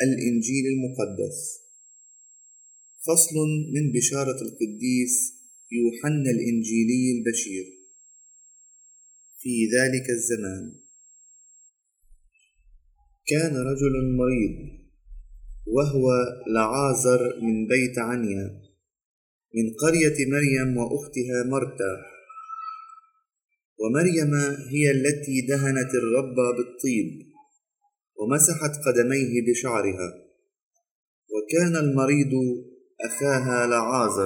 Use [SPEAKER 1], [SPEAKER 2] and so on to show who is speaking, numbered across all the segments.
[SPEAKER 1] الإنجيل المقدس. فصل من بشارة القديس يوحنا الإنجيلي البشير. في ذلك الزمان كان رجل مريض، وهو لعازر من بيت عنيا، من قرية مريم وأختها مرتا. ومريم هي التي دهنت الرب بالطيب ومسحت قدميه بشعرها. وكان المريض أخاها لعازر.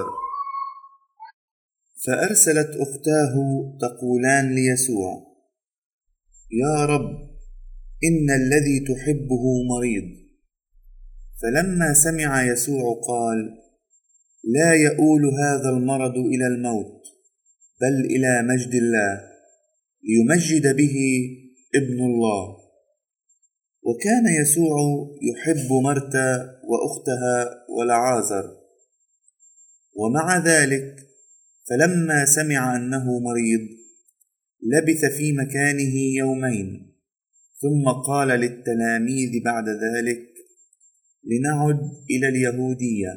[SPEAKER 1] فأرسلت أختاه تقولان ليسوع: يا رب، إن الذي تحبه مريض. فلما سمع يسوع قال: لا يؤول هذا المرض إلى الموت، بل إلى مجد الله، ليمجد به ابن الله. وكان يسوع يحب مرتا وأختها ولعازر. ومع ذلك فلما سمع أنه مريض لبث في مكانه يومين، ثم قال للتلاميذ بعد ذلك: لنعد إلى اليهودية.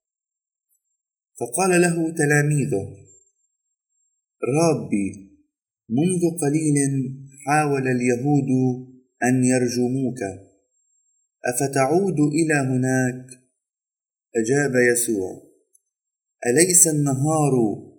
[SPEAKER 1] فقال له تلاميذه: ربي، منذ قليل حاول اليهود أن يرجموك، أفتعود إلى هناك؟ أجاب يسوع: أليس النهار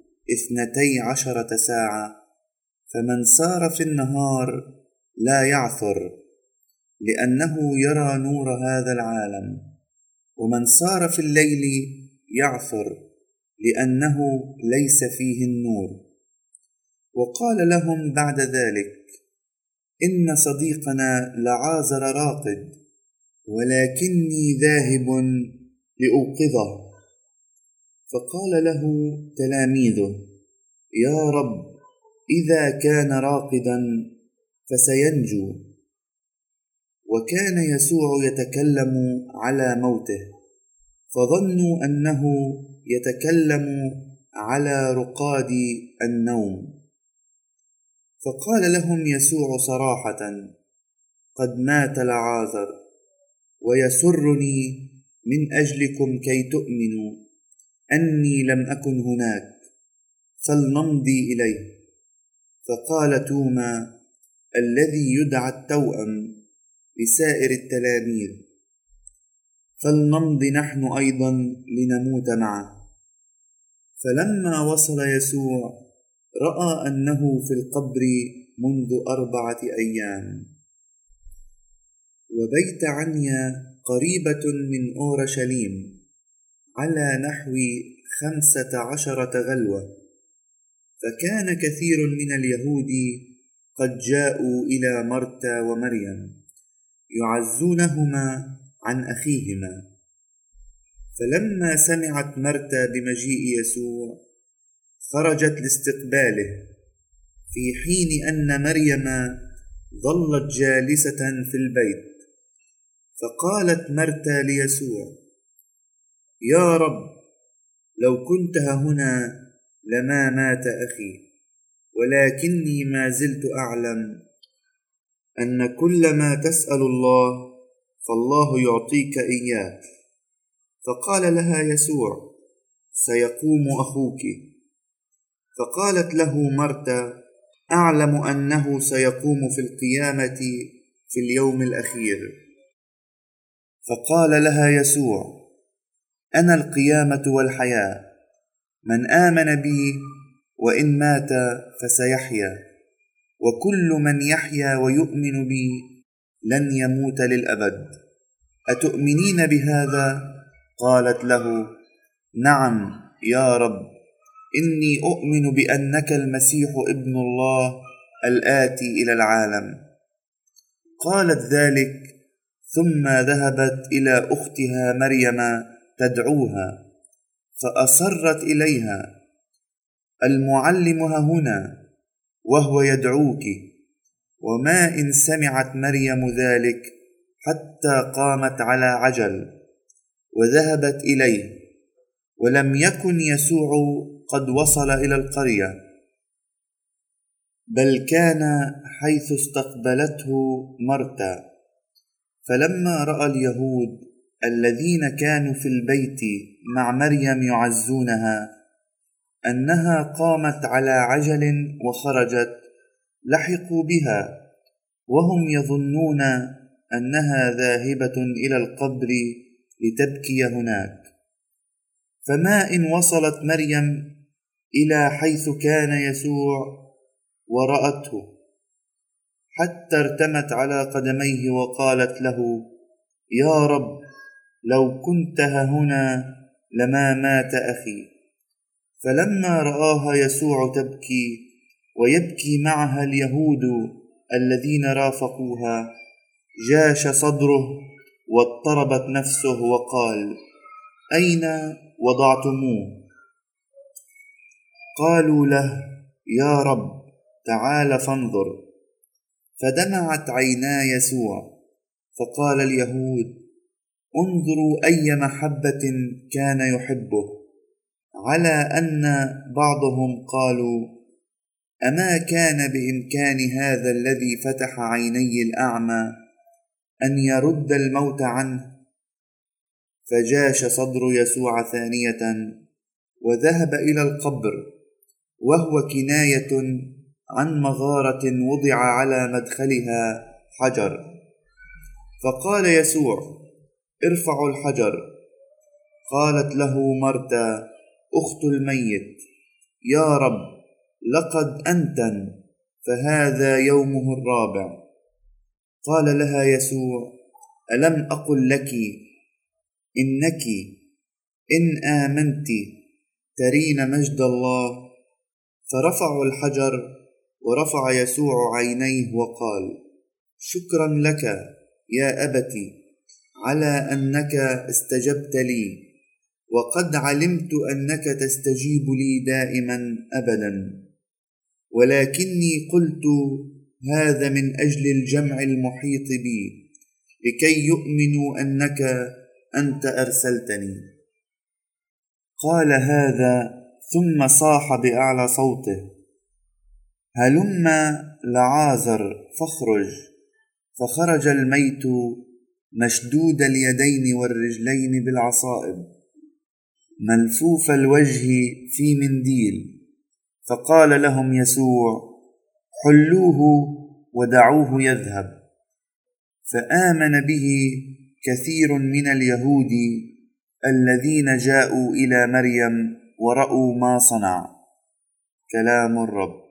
[SPEAKER 1] 12 ساعة؟ فمن سار في النهار لا يعثر، لأنه يرى نور هذا العالم، ومن سار في الليل يعثر، لأنه ليس فيه النور. وقال لهم بعد ذلك: إن صديقنا لعازر راقد، ولكني ذاهب لأوقظه. فقال له تلاميذه: يا رب، إذا كان راقدا فسينجو. وكان يسوع يتكلم على موته، فظنوا أنه يتكلم على رقاد النوم. فقال لهم يسوع صراحة: قد مات لعازر، ويسرني من أجلكم كي تؤمنوا أني لم أكن هناك، فلنمضي إليه. فقال توما الذي يدعى التوأم لسائر التلاميذ: فلنمض نحن أيضا لنموت معه. فلما وصل يسوع رأى أنه في القبر منذ 4 أيام. وبيت عنيا قريبة من أورشليم، على نحو 15 غلوة. فكان كثير من اليهود قد جاءوا إلى مرتا ومريم يعزونهما عن أخيهما. فلما سمعت مرتا بمجيء يسوع خرجت لاستقباله، في حين أن مريم ظلت جالسة في البيت. فقالت مرتا ليسوع: يا رب، لو كنت هنا لما مات أخي. ولكني ما زلت أعلم أن كل ما تسأل الله فالله يعطيك إياه. فقال لها يسوع: سيقوم أخوك. فقالت له مرتا: أعلم أنه سيقوم في القيامة في اليوم الأخير. فقال لها يسوع: أنا القيامة والحياة، من آمن بي وإن مات فسيحيا، وكل من يحيا ويؤمن بي لن يموت للأبد. أتؤمنين بهذا؟ قالت له: نعم يا رب، إني أؤمن بأنك المسيح ابن الله الآتي إلى العالم. قالت ذلك، ثم ذهبت إلى أختها مريم تدعوها، فأصرت إليها: المعلم هنا، وهو يدعوك. وما إن سمعت مريم ذلك حتى قامت على عجل وذهبت إليه. ولم يكن يسوع قد وصل إلى القرية، بل كان حيث استقبلته مرتا. فلما رأى اليهود الذين كانوا في البيت مع مريم يعزونها أنها قامت على عجل وخرجت، لحقوا بها وهم يظنون أنها ذاهبة إلى القبر لتبكي هناك. فما إن وصلت مريم إلى حيث كان يسوع ورأته، حتى ارتمت على قدميه وقالت له: يا رب، لو كنت هنا لما مات أخي. فلما رآها يسوع تبكي ويبكي معها اليهود الذين رافقوها، جاش صدره واضطربت نفسه وقال: أين وضعتموه؟ قالوا له: يا رب، تعال فانظر. فدمعت عينا يسوع، فقال اليهود: انظروا أي محبة كان يحبه، على أن بعضهم قالوا: أما كان بإمكان هذا الذي فتح عيني الأعمى أن يرد الموت عنه؟ فجاش صدر يسوع ثانية وذهب إلى القبر، وهو كناية عن مغارة وضع على مدخلها حجر. فقال يسوع: ارفعوا الحجر. قالت له مرتا أخت الميت: يا رب، لقد أنتن، فهذا يومه الرابع. قال لها يسوع: ألم أقل لك إنك إن آمنت ترين مجد الله؟ فرفعوا الحجر، ورفع يسوع عينيه وقال: شكرا لك يا أبت، على أنك استجبت لي، وقد علمت أنك تستجيب لي دائما أبدا، ولكني قلت هذا من أجل الجمع المحيط بي، لكي يؤمنوا أنك أنت أرسلتني. قال هذا ثم صاح بأعلى صوته: هلم لعازر فاخرج. فخرج الميت مشدود اليدين والرجلين بالعصائب، ملفوف الوجه في منديل. فقال لهم يسوع: حلوه ودعوه يذهب. فآمن به كثير من اليهود الذين جاءوا إلى مريم ورأوا ما صنع. كلام الرب.